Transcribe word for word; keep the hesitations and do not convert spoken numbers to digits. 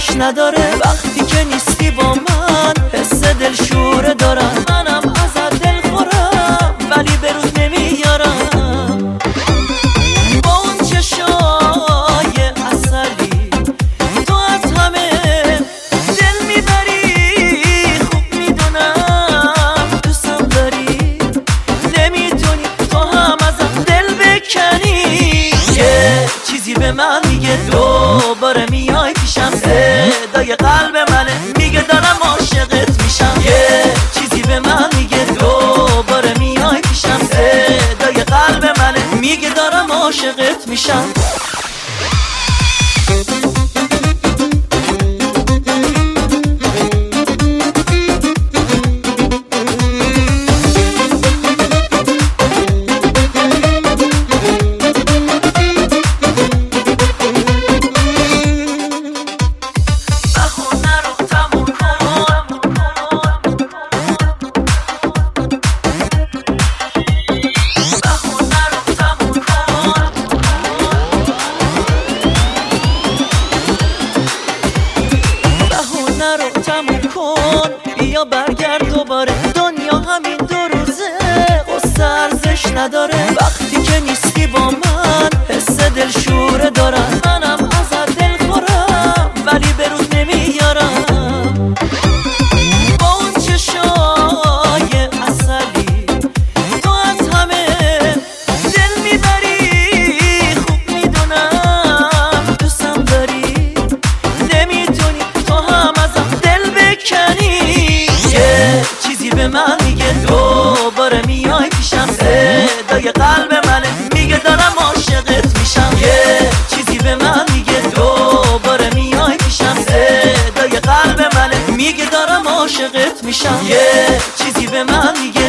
ارزش نداره وقتی که نیستی با من. حس دلشوره دارم منم ازت دل خورم ولی به روز نمیارم. با اون چشای اصلی تو از همه دل میبری. خوب میدونم دوستم داری نمیتونی تو هم ازم دل بکنی. یه چیزی به من میگه دوباره میای پیشم. صدای قلب منه میگه دارم عاشقت میشم. یه چیزی به من میگه دوباره میای پیشم. صدای قلب منه میگه دارم عاشقت میشم. رو تموم کن بیا برگرد دوباره. دنیا همین دو روزه قصه ارزش نداره وقتی که نیستی با من. حس دلشوره دارم منم ازت دل خورم ولی به روز نمیارم. با اون چشای اصلی تو از همه دل میبری. خوب میدونم دوستم داری نمیتونی تو هم ازم دل بکنی. یه چیزی به من میگه دوباره میای پیشم. صدای قلب منه میگه دارم عاشقت میشم. یه چیزی به من میگه دوباره میای پیشم. صدای قلب منه میگه دارم عاشقت میشم. یه چیزی به من میگه